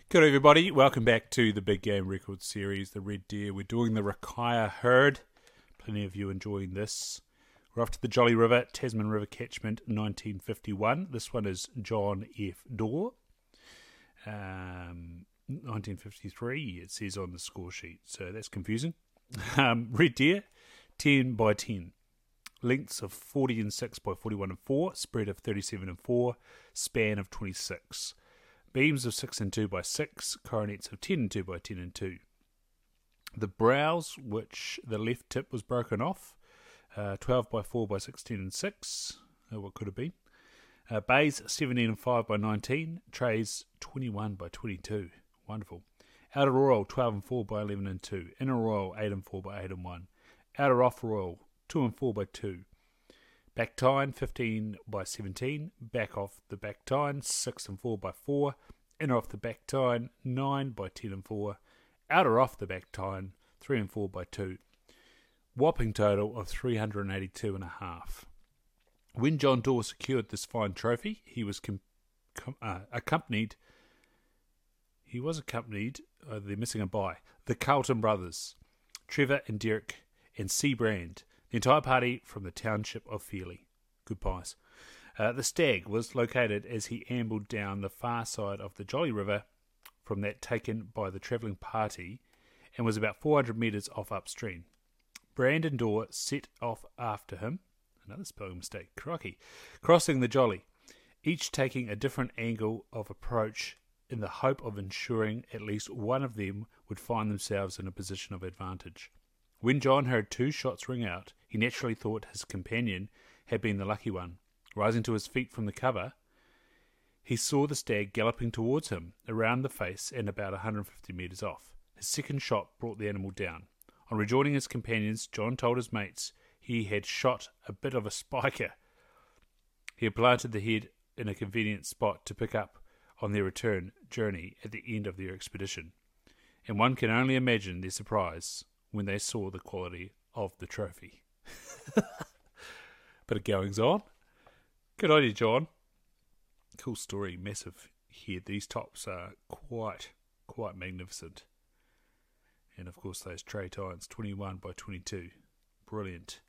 Good everybody, welcome back to the Big Game Records series, the Red Deer. We're doing the Rakaia Herd. Plenty of you enjoying this. We're off to the Jolly River, Tasman River Catchment, 1951. This one is John F. Dorr. 1953, it says on the score sheet, so that's confusing. Red Deer, 10 by 10. Lengths of 40 and 6 by 41 and 4. Spread of 37 and 4. Span of 26. Beams of 6 and 2 by 6, coronets of 10 and 2 by 10 and 2. The brows, which the left tip was broken off, 12 by 4 by 16 and 6, what could it be? Bays, 17 and 5 by 19, trays, 21 by 22, wonderful. Outer royal, 12 and 4 by 11 and 2, inner royal, 8 and 4 by 8 and 1, outer off royal, 2 and 4 by 2. Back tine, 15 by 17. Back off the back tine, 6 and 4 by 4. Inner off the back tine, 9 by 10 and 4. Outer off the back tine, 3 and 4 by 2. Whopping total of 382 and a half. When John Dorr secured this fine trophy, he was accompanied, they're missing a by, the Carlton brothers, Trevor and Derek and C. Brand. The entire party from the township of Feely. Good pies. The stag was located as he ambled down the far side of the Jolly River from that taken by the travelling party and was about 400 metres off upstream. Brand and Dorr set off after him. Another spelling mistake. Crikey. Crossing the Jolly, each taking a different angle of approach in the hope of ensuring at least one of them would find themselves in a position of advantage. When John heard 2 shots ring out, he naturally thought his companion had been the lucky one. Rising to his feet from the cover, he saw the stag galloping towards him, around the face and about 150 metres off. His second shot brought the animal down. On rejoining his companions, John told his mates he had shot a bit of a spiker. He had planted the head in a convenient spot to pick up on their return journey at the end of their expedition. And one can only imagine their surprise when they saw the quality of the trophy. Bit of goings on. Good idea, John. Cool story, massive head. These tops are quite magnificent. And of course those tray tines, 21 by 22. Brilliant.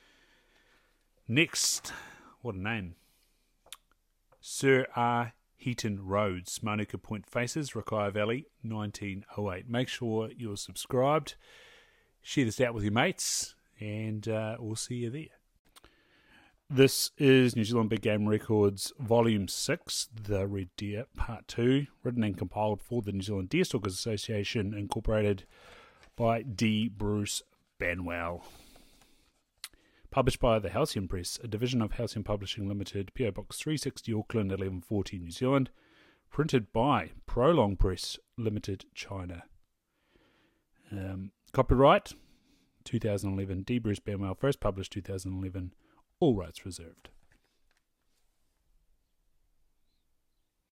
Next, what a name. Sir R. Heaton Rhodes, Manuka Point Faces, Rakaia Valley, 1908. Make sure you're subscribed. Share this out with your mates, and we'll see you there. This is New Zealand Big Game Records Volume 6, The Red Deer, Part 2, written and compiled for the New Zealand Deerstalkers Association, incorporated by D. Bruce Banwell. Published by the Halcyon Press, a division of Halcyon Publishing Limited, PO Box 360, Auckland, 1140, New Zealand. Printed by Prolong Press Limited, China. Copyright 2011, D. Bruce Banwell, first published 2011, all rights reserved.